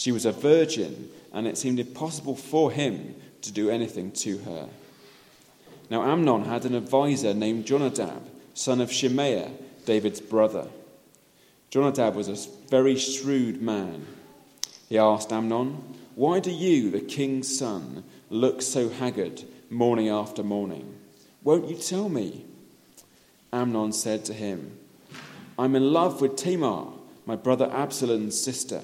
She was a virgin, and it seemed impossible for him to do anything to her. Now Amnon had an advisor named Jonadab, son of Shimeah, David's brother. Jonadab was a very shrewd man. He asked Amnon, "Why do you, the king's son, look so haggard morning after morning? Won't you tell me?" Amnon said to him, "I'm in love with Tamar, my brother Absalom's sister."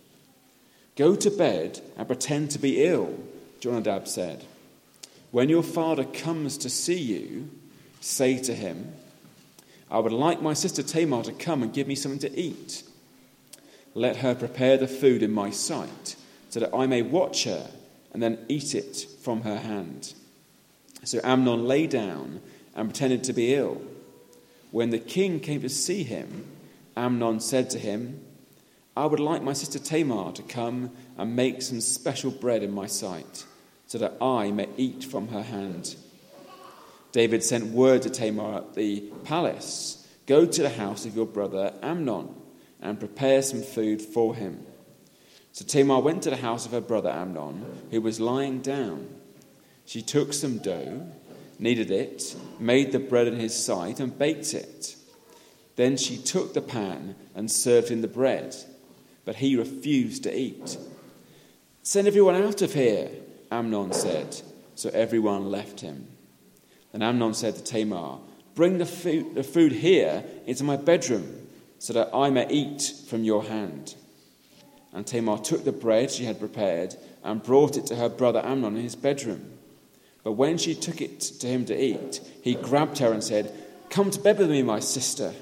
"Go to bed and pretend to be ill," Jonadab said. "When your father comes to see you, say to him, 'I would like my sister Tamar to come and give me something to eat. Let her prepare the food in my sight, so that I may watch her and then eat it from her hand.'" So Amnon lay down and pretended to be ill. When the king came to see him, Amnon said to him, "I would like my sister Tamar to come and make some special bread in my sight, so that I may eat from her hand." David sent word to Tamar at the palace, "Go to the house of your brother Amnon and prepare some food for him." So Tamar went to the house of her brother Amnon, who was lying down. She took some dough, kneaded it, made the bread in his sight, and baked it. Then she took the pan and served him the bread, but he refused to eat. "Send everyone out of here," Amnon said. So everyone left him. Then Amnon said to Tamar, "Bring the food here into my bedroom, so that I may eat from your hand." And Tamar took the bread she had prepared and brought it to her brother Amnon in his bedroom. But when she took it to him to eat, he grabbed her and said, "Come to bed with me, my sister."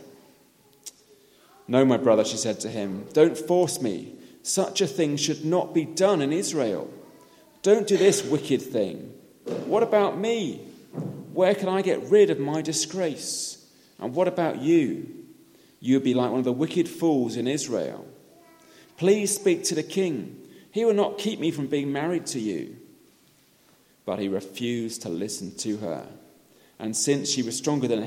"No, my brother," she said to him, "don't force me. Such a thing should not be done in Israel. Don't do this wicked thing. What about me? Where can I get rid of my disgrace? And what about you? You would be like one of the wicked fools in Israel. Please speak to the king. He will not keep me from being married to you." But he refused to listen to her. And since she was stronger than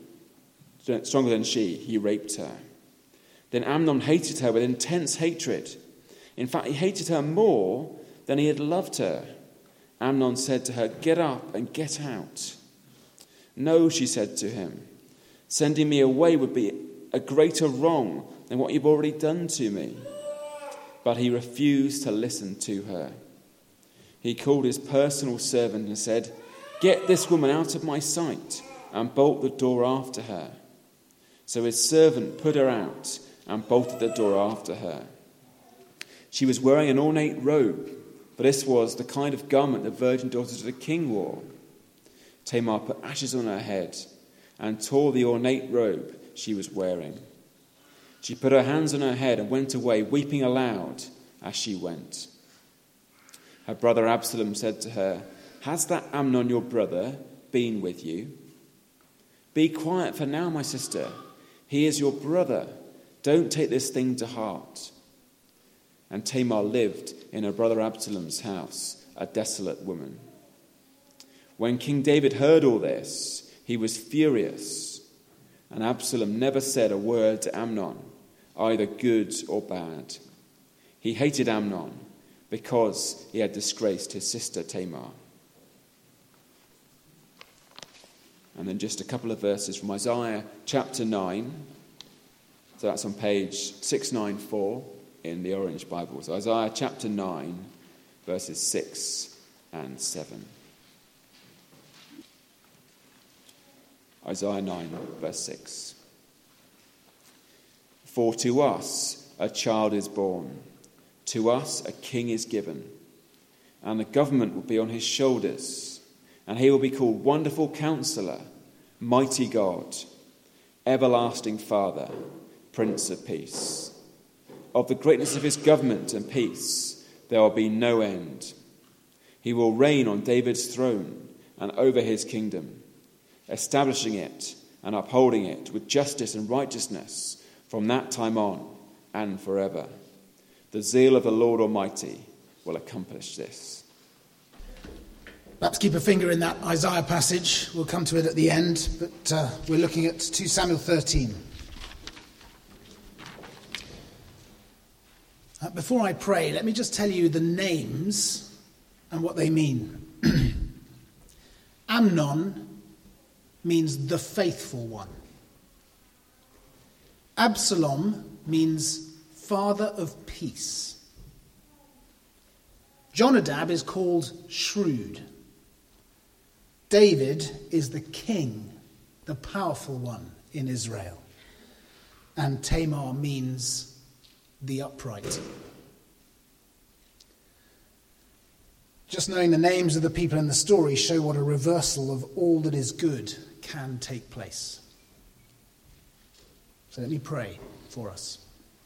she, he raped her. Then Amnon hated her with intense hatred. In fact, he hated her more than he had loved her. Amnon said to her, "Get up and get out." "No," she said to him, "sending me away would be a greater wrong than what you've already done to me." But he refused to listen to her. He called his personal servant and said, "Get this woman out of my sight and bolt the door after her." So his servant put her out and bolted the door after her. She was wearing an ornate robe, but this was the kind of garment the virgin daughters of the king wore. Tamar put ashes on her head and tore the ornate robe she was wearing. She put her hands on her head and went away, weeping aloud as she went. Her brother Absalom said to her, "Has that Amnon, your brother, been with you?" "Be quiet for now, my sister. He is your brother. Don't take this thing to heart." And Tamar lived in her brother Absalom's house, a desolate woman. When King David heard all this, he was furious, and Absalom never said a word to Amnon, either good or bad. He hated Amnon because he had disgraced his sister Tamar. And then just a couple of verses from Isaiah chapter 9. So that's on page 694 in the Orange Bible. So Isaiah chapter 9, verses 6 and 7. Isaiah 9, verse 6. "For to us a child is born, to us a king is given, and the government will be on his shoulders, and he will be called Wonderful Counselor, Mighty God, Everlasting Father, Prince of Peace. Of the greatness of his government and peace there will be no end. He will reign on David's throne and over his kingdom, establishing it and upholding it with justice and righteousness from that time on and forever. The zeal of the Lord Almighty will accomplish this." Perhaps keep a finger in that Isaiah passage. We'll come to it at the end, but we're looking at 2 Samuel 13. Before I pray, let me just tell you the names and what they mean. Amnon means the faithful one. Absalom means father of peace. Jonadab is called shrewd. David is the king, the powerful one in Israel. And Tamar means the upright. Just knowing the names of the people in the story show what a reversal of all that is good can take place. So let me pray for us.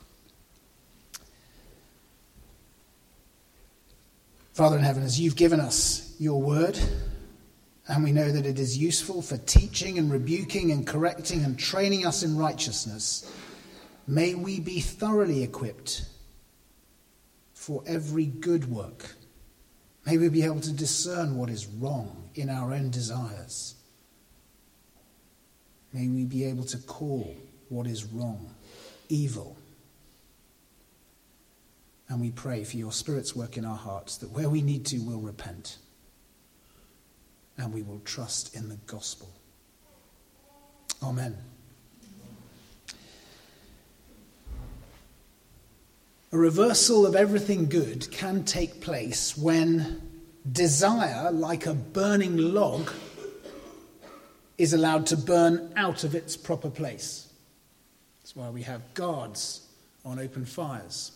Father in heaven, as you've given us your word, and we know that it is useful for teaching and rebuking and correcting and training us in righteousness, may we be thoroughly equipped for every good work. May we be able to discern what is wrong in our own desires. May we be able to call what is wrong evil. And we pray for your Spirit's work in our hearts, that where we need to, we'll repent. And we will trust in the gospel. Amen. A reversal of everything good can take place when desire, like a burning log, is allowed to burn out of its proper place. That's why we have guards on open fires.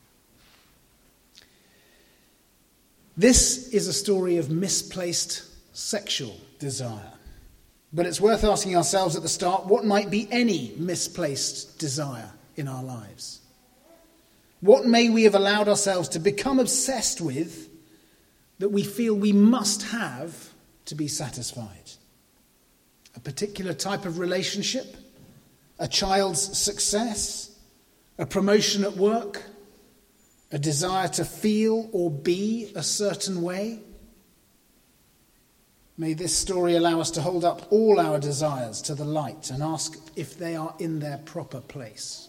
This is a story of misplaced sexual desire. But it's worth asking ourselves at the start, what might be any misplaced desire in our lives? What may we have allowed ourselves to become obsessed with that we feel we must have to be satisfied? A particular type of relationship? A child's success? A promotion at work? A desire to feel or be a certain way? May this story allow us to hold up all our desires to the light and ask if they are in their proper place.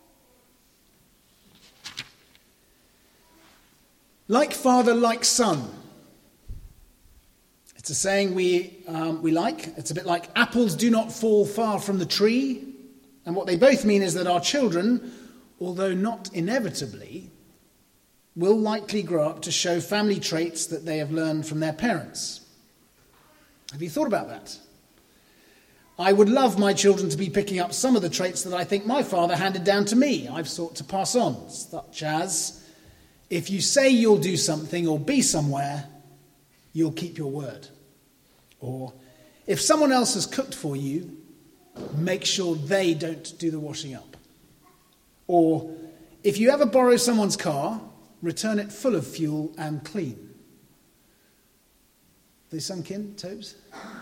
Like father, like son. It's a saying we like. It's a bit like apples do not fall far from the tree. And what they both mean is that our children, although not inevitably, will likely grow up to show family traits that they have learned from their parents. Have you thought about that? I would love my children to be picking up some of the traits that I think my father handed down to me. I've sought to pass on, such as, if you say you'll do something or be somewhere, you'll keep your word. Or, if someone else has cooked for you, make sure they don't do the washing up. Or, if you ever borrow someone's car, return it full of fuel and clean. They sunk in, Tobes?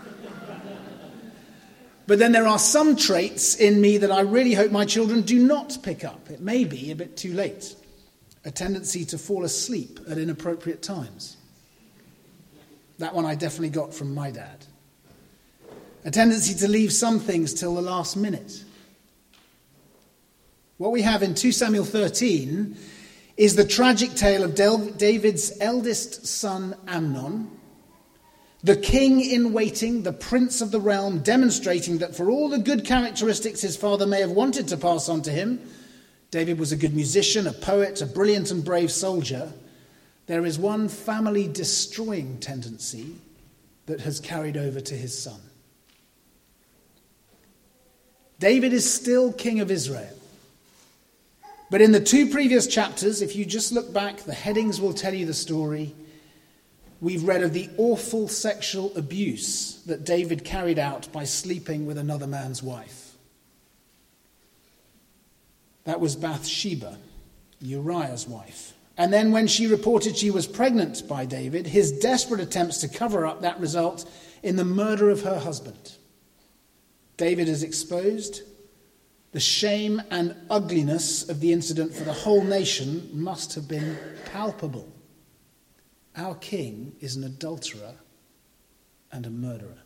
But then there are some traits in me that I really hope my children do not pick up. It may be a bit too late. A tendency to fall asleep at inappropriate times. That one I definitely got from my dad. A tendency to leave some things till the last minute. What we have in 2 Samuel 13 is the tragic tale of David's eldest son Amnon, the king in waiting, the prince of the realm, demonstrating that for all the good characteristics his father may have wanted to pass on to him, David was a good musician, a poet, a brilliant and brave soldier. There is one family-destroying tendency that has carried over to his son. David is still king of Israel. But in the 2 previous chapters, if you just look back, the headings will tell you the story. We've read of the awful sexual abuse that David carried out by sleeping with another man's wife. That was Bathsheba, Uriah's wife. And then when she reported she was pregnant by David, his desperate attempts to cover up that result in the murder of her husband. David is exposed. The shame and ugliness of the incident for the whole nation must have been palpable. Our king is an adulterer and a murderer.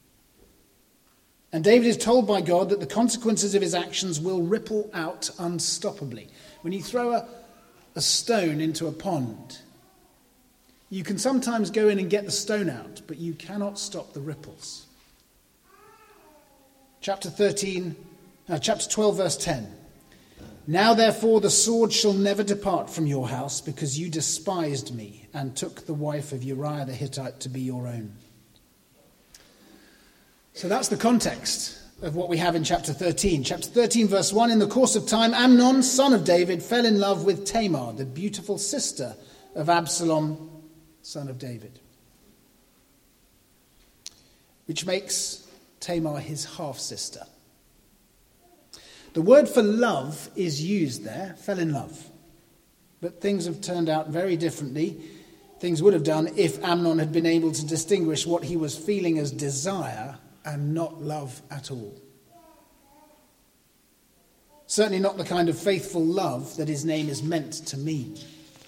And David is told by God that the consequences of his actions will ripple out unstoppably. When you throw a stone into a pond. You can sometimes go in and get the stone out, but you cannot stop the ripples. Chapter 12, verse 10. Now therefore the sword shall never depart from your house, because you despised me and took the wife of Uriah the Hittite to be your own. So that's the context of what we have in chapter 13. Chapter 13, verse 1, in the course of time, Amnon, son of David, fell in love with Tamar, the beautiful sister of Absalom, son of David. Which makes Tamar his half-sister. The word for love is used there, fell in love. But things have turned out very differently. Things would have done if Amnon had been able to distinguish what he was feeling as desire and not love at all. Certainly not the kind of faithful love that his name is meant to mean.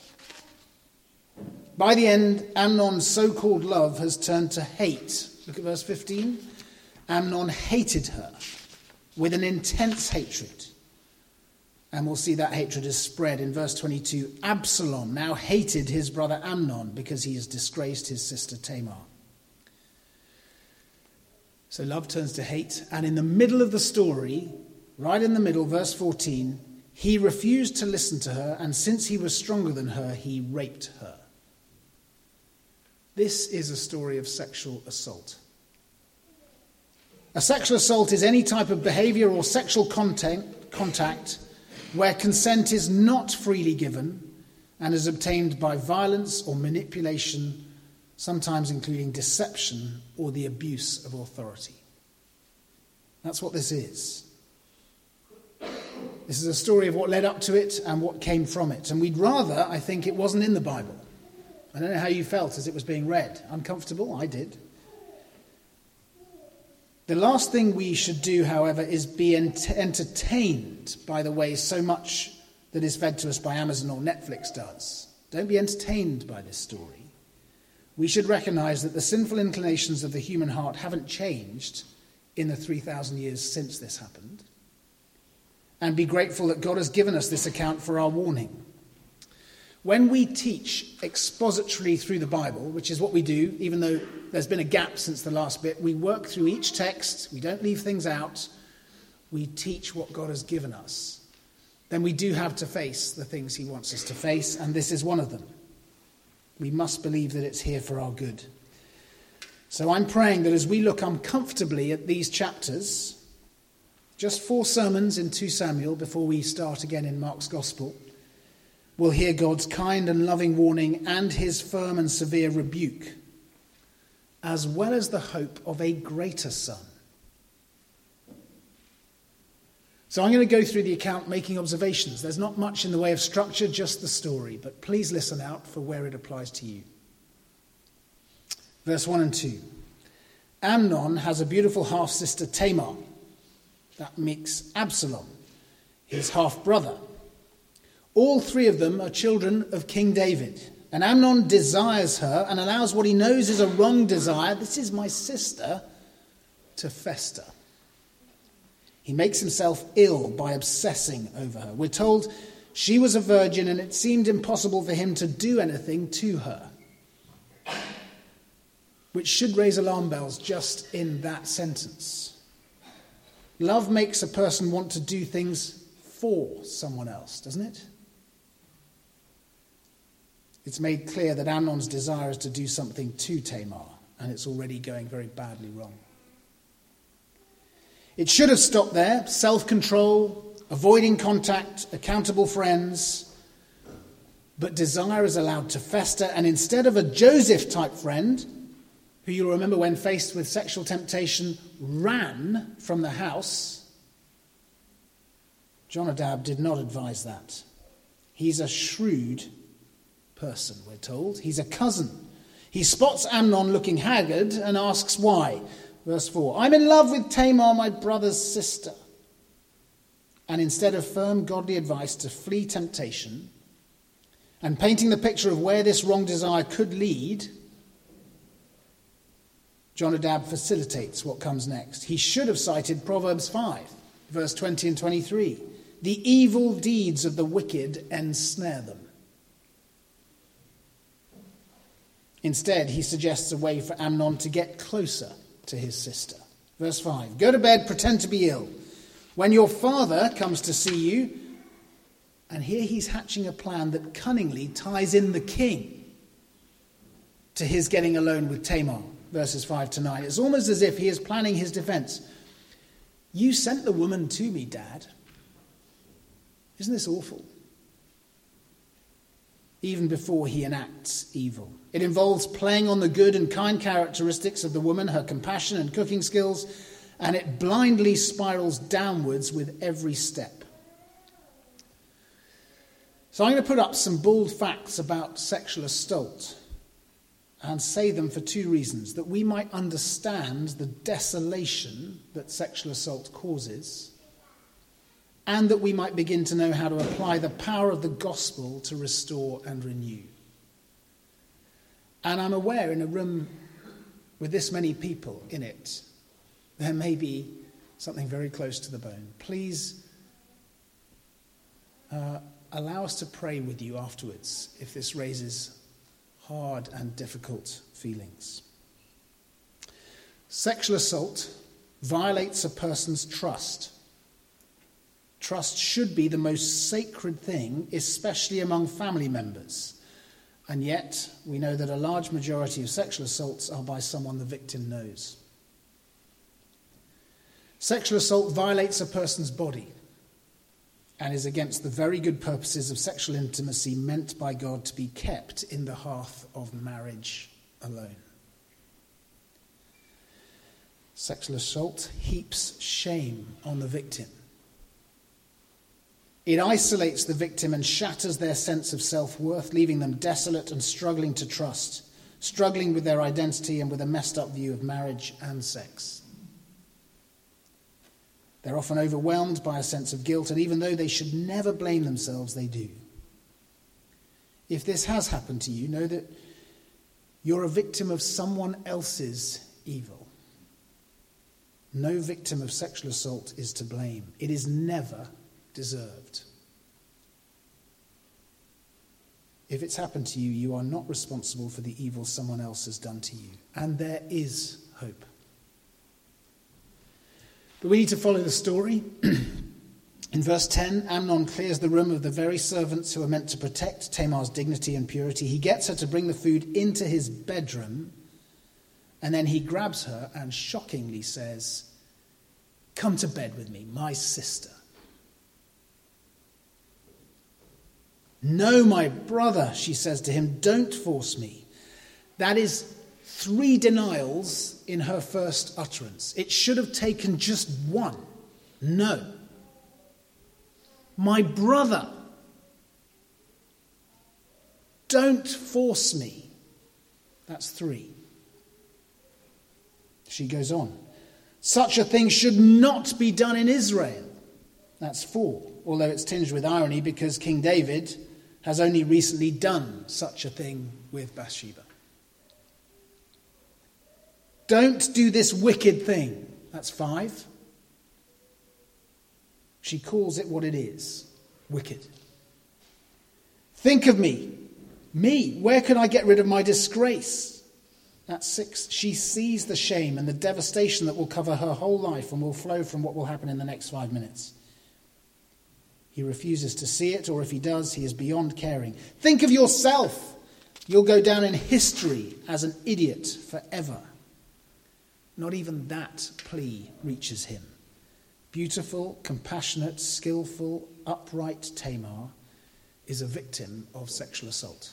By the end, Amnon's so-called love has turned to hate. Look at verse 15. Amnon hated her with an intense hatred. And we'll see that hatred is spread in verse 22. Absalom now hated his brother Amnon because he has disgraced his sister Tamar. So love turns to hate. And in the middle of the story, right in the middle, verse 14, he refused to listen to her, and since he was stronger than her, he raped her. This is a story of sexual assault. A sexual assault is any type of behavior or sexual contact where consent is not freely given and is obtained by violence or manipulation, sometimes including deception or the abuse of authority. That's what this is. This is a story of what led up to it and what came from it. And we'd rather, I think, it wasn't in the Bible. I don't know how you felt as it was being read. Uncomfortable? I did. The last thing we should do, however, is be entertained by the way so much that is fed to us by Amazon or Netflix does. Don't be entertained by this story. We should recognize that the sinful inclinations of the human heart haven't changed in the 3,000 years since this happened. And be grateful that God has given us this account for our warning. When we teach expository through the Bible, which is what we do, even though there's been a gap since the last bit, we work through each text, we don't leave things out, we teach what God has given us. Then we do have to face the things he wants us to face, and this is one of them. We must believe that it's here for our good. So I'm praying that as we look uncomfortably at these chapters, just 4 sermons in 2 Samuel before we start again in Mark's Gospel, we'll hear God's kind and loving warning and his firm and severe rebuke, as well as the hope of a greater son. So I'm going to go through the account making observations. There's not much in the way of structure, just the story, but please listen out for where it applies to you. Verse 1 and 2. Amnon has a beautiful half-sister Tamar. That makes Absalom his half-brother. All 3 of them are children of King David. And Amnon desires her and allows what he knows is a wrong desire, this is my sister, to fester. He makes himself ill by obsessing over her. We're told she was a virgin and it seemed impossible for him to do anything to her. Which should raise alarm bells just in that sentence. Love makes a person want to do things for someone else, doesn't it? It's made clear that Amnon's desire is to do something to Tamar, and it's already going very badly wrong. It should have stopped there. Self-control, avoiding contact, accountable friends. But desire is allowed to fester, and instead of a Joseph-type friend, who you'll remember when faced with sexual temptation, ran from the house, Jonadab did not advise that. He's a shrewd person, we're told. He's a cousin. He spots Amnon looking haggard and asks why. Verse 4, I'm in love with Tamar, my brother's sister. And instead of firm godly advice to flee temptation and painting the picture of where this wrong desire could lead, Jonadab facilitates what comes next. He should have cited Proverbs 5, verse 20 and 23. The evil deeds of the wicked ensnare them. Instead, he suggests a way for Amnon to get closer to his sister. Verse 5, "Go to bed, pretend to be ill. When your father comes to see you," and here he's hatching a plan that cunningly ties in the king to his getting alone with Tamar, verses 5 to 9. It's almost as if he is planning his defense. "You sent the woman to me, Dad. Isn't this awful?" Even before he enacts evil. It involves playing on the good and kind characteristics of the woman, her compassion and cooking skills, and it blindly spirals downwards with every step. So I'm going to put up some bold facts about sexual assault and say them for two reasons: that we might understand the desolation that sexual assault causes, and that we might begin to know how to apply the power of the gospel to restore and renew. And I'm aware in a room with this many people in it, there may be something very close to the bone. Please allow us to pray with you afterwards if this raises hard and difficult feelings. Sexual assault violates a person's trust. Trust should be the most sacred thing, especially among family members. And yet, we know that a large majority of sexual assaults are by someone the victim knows. Sexual assault violates a person's body and is against the very good purposes of sexual intimacy meant by God to be kept in the hearth of marriage alone. Sexual assault heaps shame on the victim. It isolates the victim and shatters their sense of self-worth, leaving them desolate and struggling to trust, struggling with their identity and with a messed up view of marriage and sex. They're often overwhelmed by a sense of guilt, and even though they should never blame themselves, they do. If this has happened to you, know that you're a victim of someone else's evil. No victim of sexual assault is to blame. It is never deserved. If it's happened to you, you are not responsible for the evil someone else has done to you. And there is hope. But we need to follow the story. In verse 10, Amnon clears the room of the very servants who are meant to protect Tamar's dignity and purity. He gets her to bring the food into his bedroom, and then he grabs her and shockingly says, "Come to bed with me, my sister." "No, my brother," she says to him, "don't force me." That is 3 denials in her first utterance. It should have taken just one. No. "My brother, don't force me." That's 3. She goes on. "Such a thing should not be done in Israel." That's 4, although it's tinged with irony because King David has only recently done such a thing with Bathsheba. "Don't do this wicked thing." That's 5. She calls it what it is, wicked. "Think of me. Me, where can I get rid of my disgrace?" That's 6. She sees the shame and the devastation that will cover her whole life and will flow from what will happen in the next 5 minutes. He refuses to see it, or if he does, he is beyond caring. "Think of yourself. You'll go down in history as an idiot forever." Not even that plea reaches him. Beautiful, compassionate, skillful, upright Tamar is a victim of sexual assault.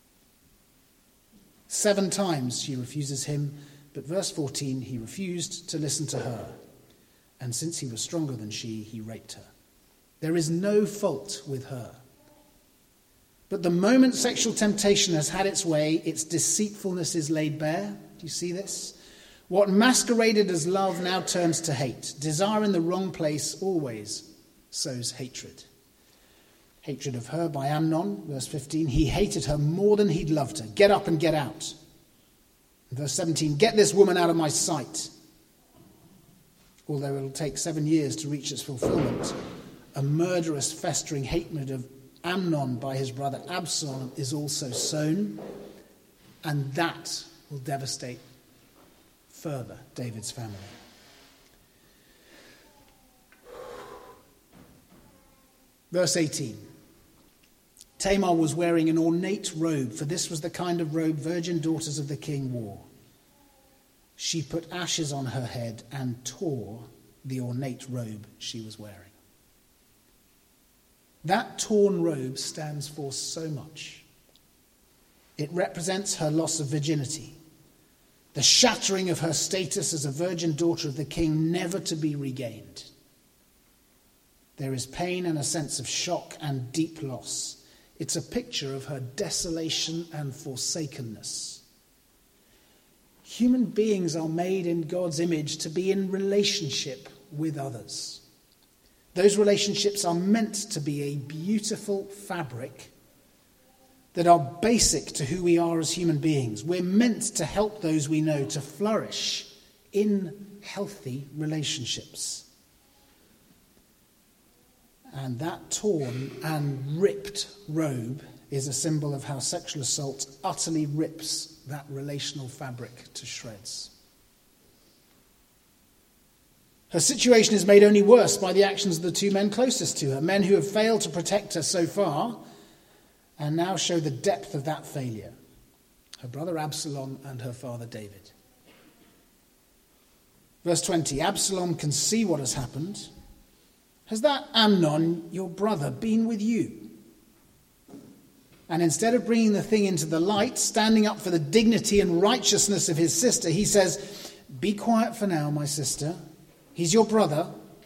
7 times she refuses him, but verse 14, he refused to listen to her, and since he was stronger than she, he raped her. There is no fault with her. But the moment sexual temptation has had its way, its deceitfulness is laid bare. Do you see this? What masqueraded as love now turns to hate. Desire in the wrong place always sows hatred. Hatred of her by Amnon, verse 15. He hated her more than he'd loved her. Get up and get out. Verse 17. Get this woman out of my sight. Although it'll take 7 years to reach its fulfillment, a murderous, festering hatred of Amnon by his brother Absalom is also sown. And that will devastate further David's family. Verse 18. Tamar was wearing an ornate robe, for this was the kind of robe virgin daughters of the king wore. She put ashes on her head and tore the ornate robe she was wearing. That torn robe stands for so much. It represents her loss of virginity, the shattering of her status as a virgin daughter of the king, never to be regained. There is pain and a sense of shock and deep loss. It's a picture of her desolation and forsakenness. Human beings are made in God's image to be in relationship with others. Those relationships are meant to be a beautiful fabric that are basic to who we are as human beings. We're meant to help those we know to flourish in healthy relationships. And that torn and ripped robe is a symbol of how sexual assault utterly rips that relational fabric to shreds. Her situation is made only worse by the actions of the two men closest to her, men who have failed to protect her so far and now show the depth of that failure. Her brother Absalom and her father David. Verse 20, Absalom can see what has happened. Has that Amnon, your brother, been with you? And instead of bringing the thing into the light, standing up for the dignity and righteousness of his sister, he says, be quiet for now, my sister. He's your brother.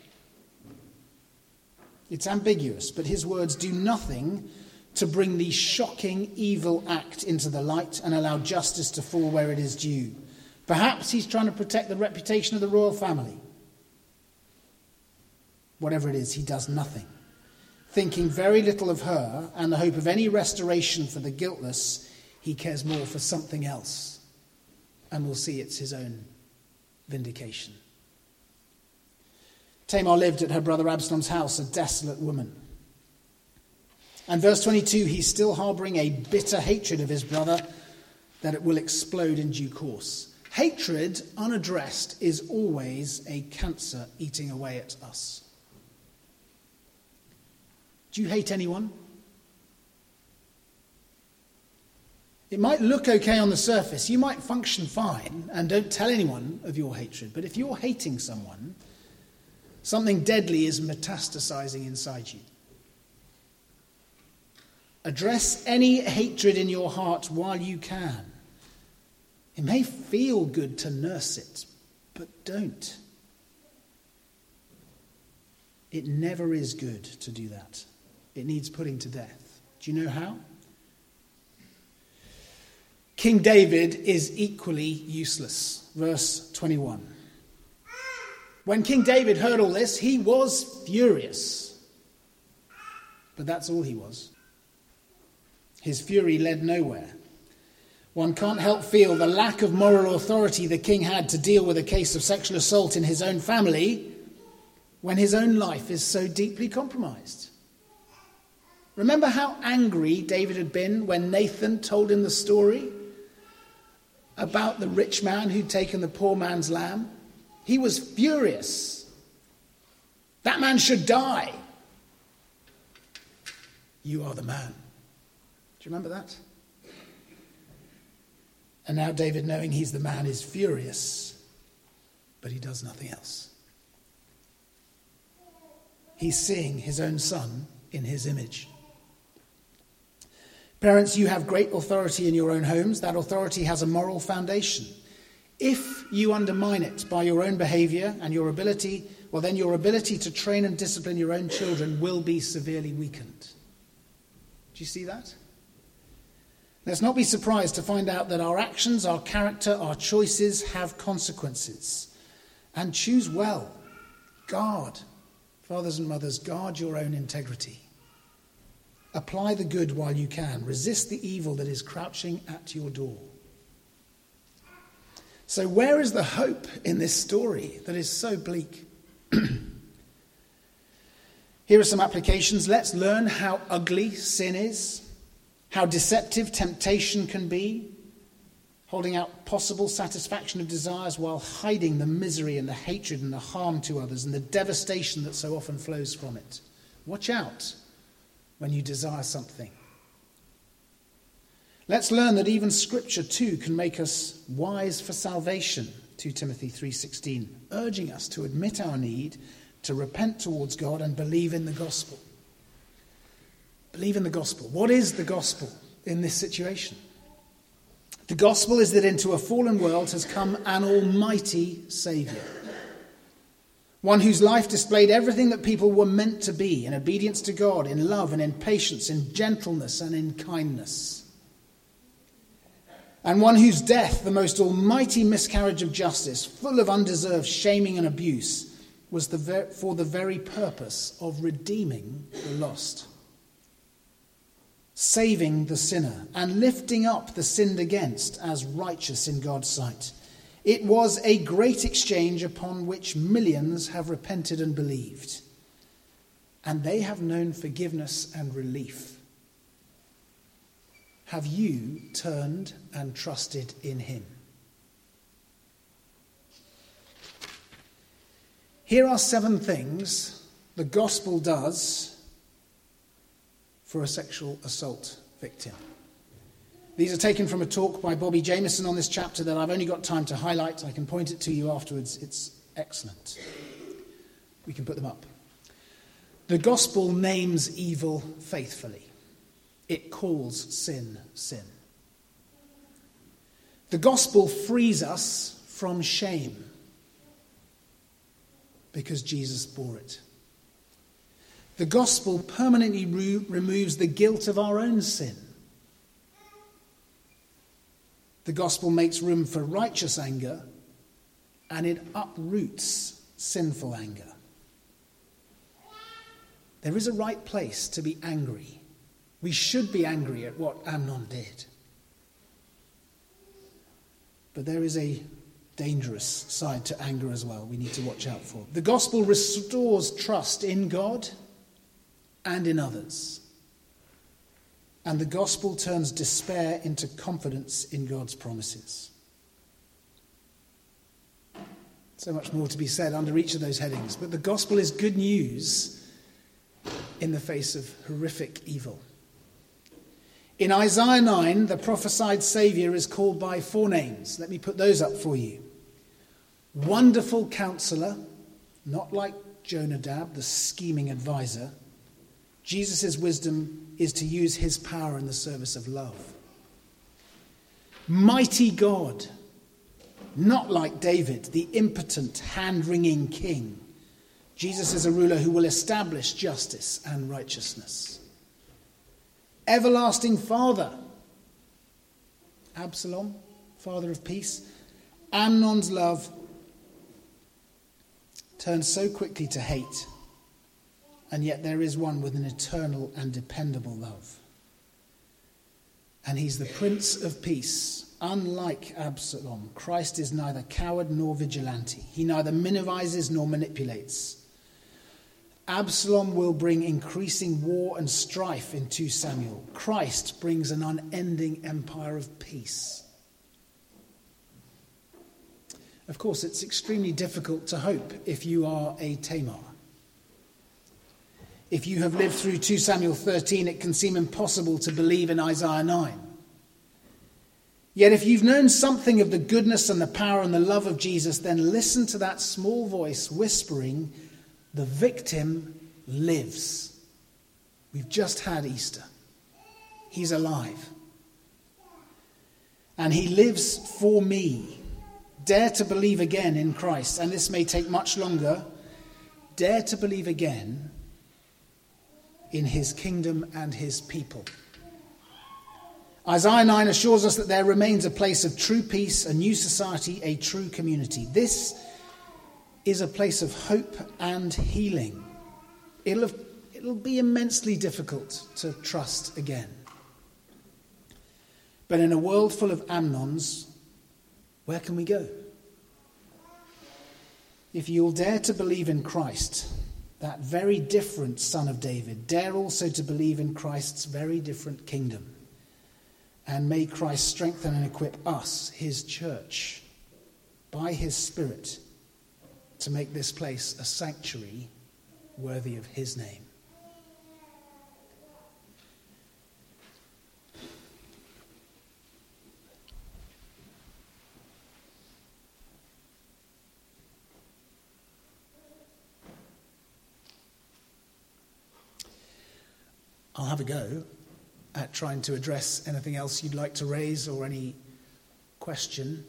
It's ambiguous, but his words do nothing to bring the shocking evil act into the light and allow justice to fall where it is due. Perhaps he's trying to protect the reputation of the royal family. Whatever it is, he does nothing, thinking very little of her and the hope of any restoration for the guiltless. He cares more for something else, and we'll see it's his own vindication. Tamar lived at her brother Absalom's house, a desolate woman. And verse 22, he's still harbouring a bitter hatred of his brother that it will explode in due course. Hatred unaddressed is always a cancer eating away at us. Do you hate anyone? It might look okay on the surface. You might function fine and don't tell anyone of your hatred. But if you're hating someone, something deadly is metastasizing inside you. Address any hatred in your heart while you can. It may feel good to nurse it, but don't. It never is good to do that. It needs putting to death. Do you know how? King David is equally useless. Verse 21. When King David heard all this, he was furious. But that's all he was. His fury led nowhere. One can't help feel the lack of moral authority the king had to deal with a case of sexual assault in his own family when his own life is so deeply compromised. Remember how angry David had been when Nathan told him the story about the rich man who'd taken the poor man's lamb? He was furious. That man should die. You are the man. Do you remember that? And now David, knowing he's the man, is furious, but he does nothing else. He's seeing his own son in his image. Parents, you have great authority in your own homes. That authority has a moral foundation. If you undermine it by your own behavior and your ability, well, then your ability to train and discipline your own children will be severely weakened. Do you see that? Let's not be surprised to find out that our actions, our character, our choices have consequences. And choose well. Guard, fathers and mothers, guard your own integrity. Apply the good while you can. Resist the evil that is crouching at your door. So where is the hope in this story that is so bleak? Here are some applications. Let's learn how ugly sin is, how deceptive temptation can be, holding out possible satisfaction of desires while hiding the misery and the hatred and the harm to others and the devastation that so often flows from it. Watch out when you desire something. Let's learn that even Scripture too can make us wise for salvation, 2 Timothy 3:16, urging us to admit our need, to repent towards God and believe in the gospel. Believe in the gospel. What is the gospel in this situation? The gospel is that into a fallen world has come an almighty Saviour. One whose life displayed everything that people were meant to be in obedience to God, in love and in patience, in gentleness and in kindness. And one whose death, the most almighty miscarriage of justice, full of undeserved shaming and abuse, was for the very purpose of redeeming the lost, saving the sinner and lifting up the sinned against as righteous in God's sight. It was a great exchange upon which millions have repented and believed, and they have known forgiveness and relief. Have you turned and trusted in him? Here are 7 things the gospel does for a sexual assault victim. These are taken from a talk by Bobby Jameson on this chapter that I've only got time to highlight. I can point it to you afterwards. It's excellent. We can put them up. The gospel names evil faithfully. It calls sin, sin. The gospel frees us from shame because Jesus bore it. The gospel permanently removes the guilt of our own sin. The gospel makes room for righteous anger, and it uproots sinful anger. There is a right place to be angry. We should be angry at what Amnon did. But there is a dangerous side to anger as well we need to watch out for. The gospel restores trust in God and in others. And the gospel turns despair into confidence in God's promises. So much more to be said under each of those headings. But the gospel is good news in the face of horrific evil. In Isaiah 9, the prophesied Saviour is called by 4 names. Let me put those up for you. Wonderful Counselor, not like Jonadab, the scheming advisor. Jesus' wisdom is to use his power in the service of love. Mighty God, not like David, the impotent, hand-wringing king. Jesus is a ruler who will establish justice and righteousness. Everlasting Father, Absalom, father of peace. Amnon's love turns so quickly to hate, and yet there is one with an eternal and dependable love. And he's the Prince of Peace. Unlike Absalom, Christ is neither coward nor vigilante. He neither minimizes nor manipulates. Absalom will bring increasing war and strife in 2 Samuel. Christ brings an unending empire of peace. Of course, it's extremely difficult to hope if you are a Tamar. If you have lived through 2 Samuel 13, it can seem impossible to believe in Isaiah 9. Yet if you've known something of the goodness and the power and the love of Jesus, then listen to that small voice whispering, "The victim lives." We've just had Easter. He's alive. And he lives for me. Dare to believe again in Christ, and this may take much longer. Dare to believe again in his kingdom and his people. Isaiah 9 assures us that there remains a place of true peace, a new society, a true community. This is a place of hope and healing. It'll be immensely difficult to trust again. But in a world full of Amnons, where can we go? If you'll dare to believe in Christ, that very different Son of David, dare also to believe in Christ's very different kingdom. And may Christ strengthen and equip us, his church, by his Spirit, to make this place a sanctuary worthy of his name. I'll have a go at trying to address anything else you'd like to raise or any question.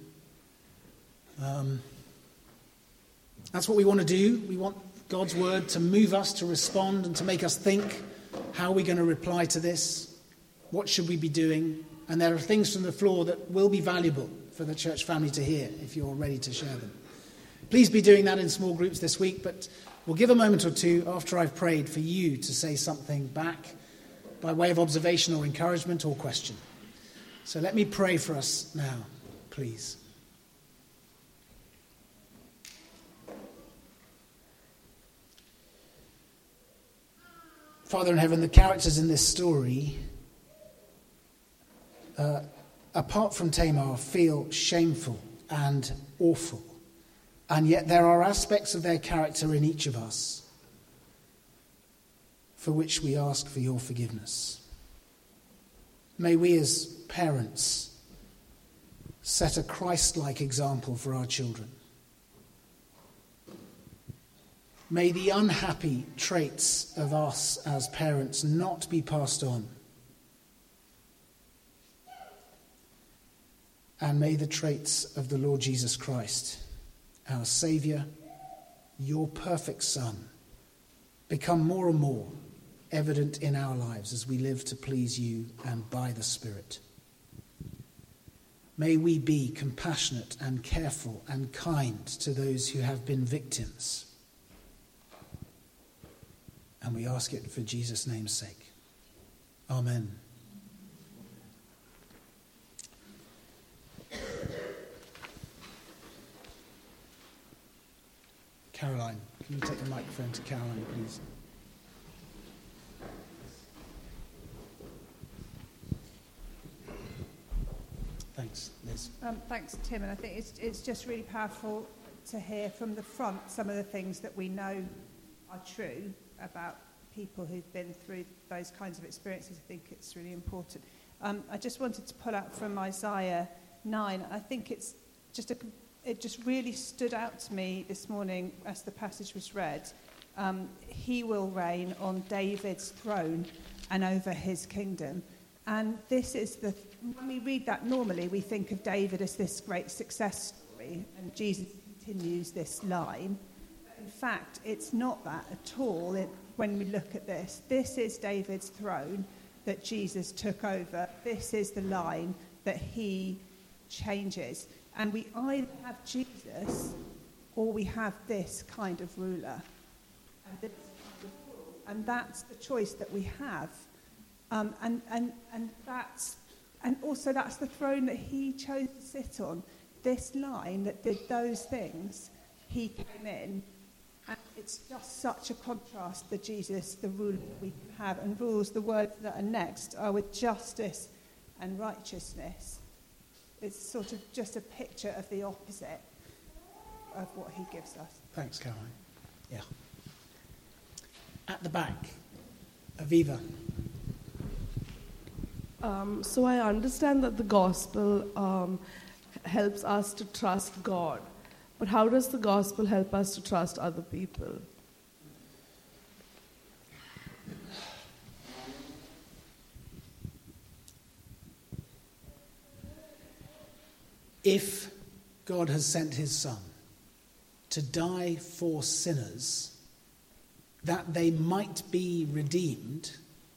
That's what we want to do. We want God's word to move us, to respond, and to make us think, how are we going to reply to this? What should we be doing? And there are things from the floor that will be valuable for the church family to hear if you're ready to share them. Please be doing that in small groups this week, but we'll give a moment or two after I've prayed for you to say something back by way of observation or encouragement or question. So let me pray for us now, please. Father in heaven, the characters in this story, apart from Tamar, feel shameful and awful. And yet there are aspects of their character in each of us for which we ask for your forgiveness. May we as parents set a Christ-like example for our children. May the unhappy traits of us as parents not be passed on. And may the traits of the Lord Jesus Christ, our Saviour, your perfect Son, become more and more evident in our lives as we live to please you and by the Spirit. May we be compassionate and careful and kind to those who have been victims. And we ask it for Jesus' name's sake. Amen. Caroline, can you take the microphone to Caroline, please? Thanks, Liz. Thanks, Tim. And I think it's just really powerful to hear from the front some of the things that we know are true about people who've been through those kinds of experiences. I think it's really important. I just wanted to pull out from Isaiah 9. I think it just really stood out to me this morning as the passage was read. He will reign on David's throne and over his kingdom. And this is when we read that normally, we think of David as this great success story, and Jesus continues this line. In fact, it's not that at all. When we look at this is David's throne that Jesus took over. This is the line that he changes. And we either have Jesus or we have this kind of ruler. And that's the choice that we have. And also that's the throne that he chose to sit on. This line that did those things, he came in. And it's just such a contrast, the Jesus, the ruler that we can have. And rules, the words that are next, are with justice and righteousness. It's sort of just a picture of the opposite of what he gives us. Thanks, Caroline. Yeah. At the back, Aviva. So I understand that the gospel helps us to trust God. But how does the gospel help us to trust other people? If God has sent his Son to die for sinners, that they might be redeemed,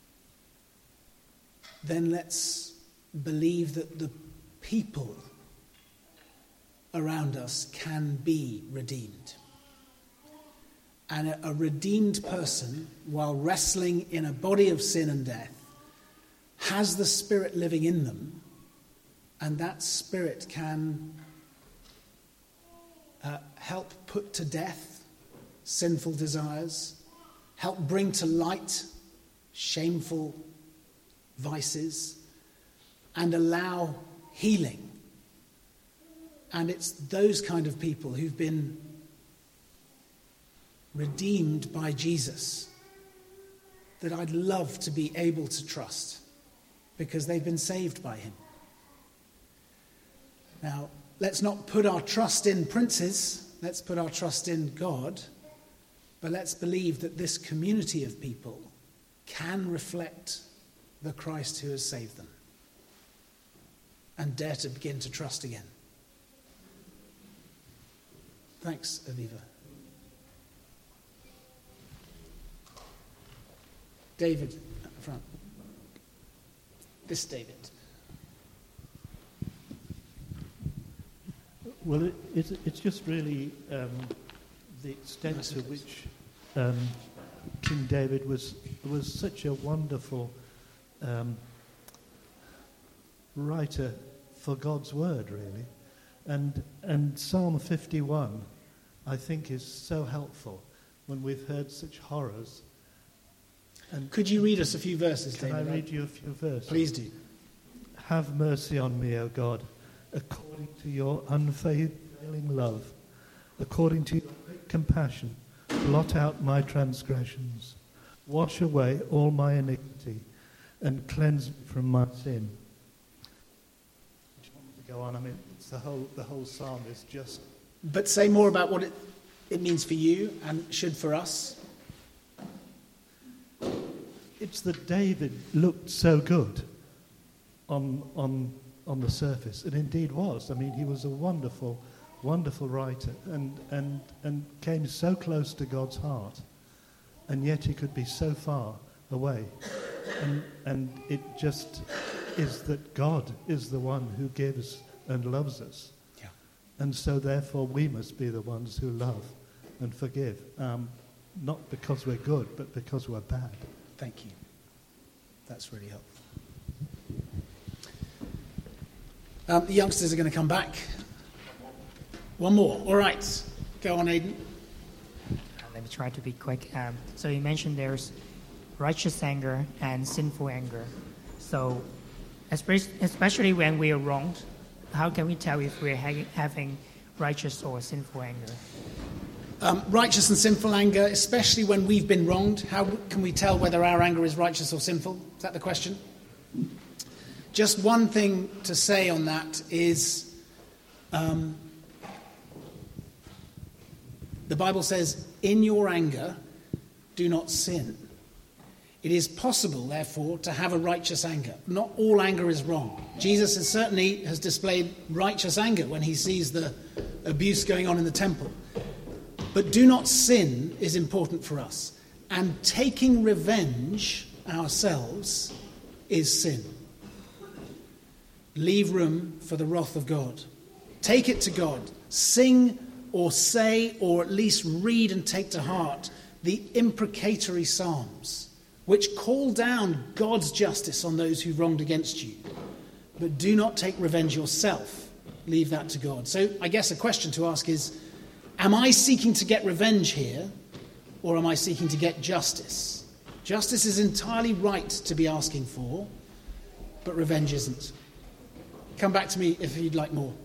then let's believe that the people around us can be redeemed. And a redeemed person, while wrestling in a body of sin and death, has the Spirit living in them, and that Spirit can help put to death sinful desires, help bring to light shameful vices, and allow healing. And it's those kind of people who've been redeemed by Jesus that I'd love to be able to trust, because they've been saved by him. Now, let's not put our trust in princes, let's put our trust in God, but let's believe that this community of people can reflect the Christ who has saved them, and dare to begin to trust again. Thanks, Aviva. David at the front. This David. Well, it's just really the extent to which King David was such a wonderful writer for God's word, really. And Psalm 51, I think, is so helpful when we've heard such horrors. And could you read us a few verses, David? Can I read you a few verses? Please do. Have mercy on me, O God, according to your unfailing love, according to your great compassion, blot out my transgressions. Wash away all my iniquity and cleanse me from my sin. Do you want me to go on? I mean, it's the whole psalm is just... But say more about what it means for you and should for us. It's that David looked so good on the surface. It indeed was. I mean, he was a wonderful, wonderful writer and came so close to God's heart, and yet he could be so far away. And it just is that God is the one who gives and loves us. Yeah. And so therefore we must be the ones who love and forgive. Not because we're good, but because we're bad. Thank you. That's really helpful. The youngsters are going to come back. One more. All right. Go on, Aidan. Let me try to be quick. So you mentioned there's righteous anger and sinful anger. So especially when we are wronged, how can we tell if we're having righteous or sinful anger? Righteous and sinful anger, especially when we've been wronged. How can we tell whether our anger is righteous or sinful? Is that the question? Just one thing to say on that is the Bible says, in your anger, do not sin. It is possible, therefore, to have a righteous anger. Not all anger is wrong. Jesus certainly has displayed righteous anger when he sees the abuse going on in the temple. But do not sin is important for us. And taking revenge ourselves is sin. Leave room for the wrath of God. Take it to God. Sing or say or at least read and take to heart the imprecatory psalms, which call down God's justice on those who wronged against you. But do not take revenge yourself. Leave that to God. So I guess a question to ask is, am I seeking to get revenge here, or am I seeking to get justice? Justice is entirely right to be asking for, but revenge isn't. Come back to me if you'd like more.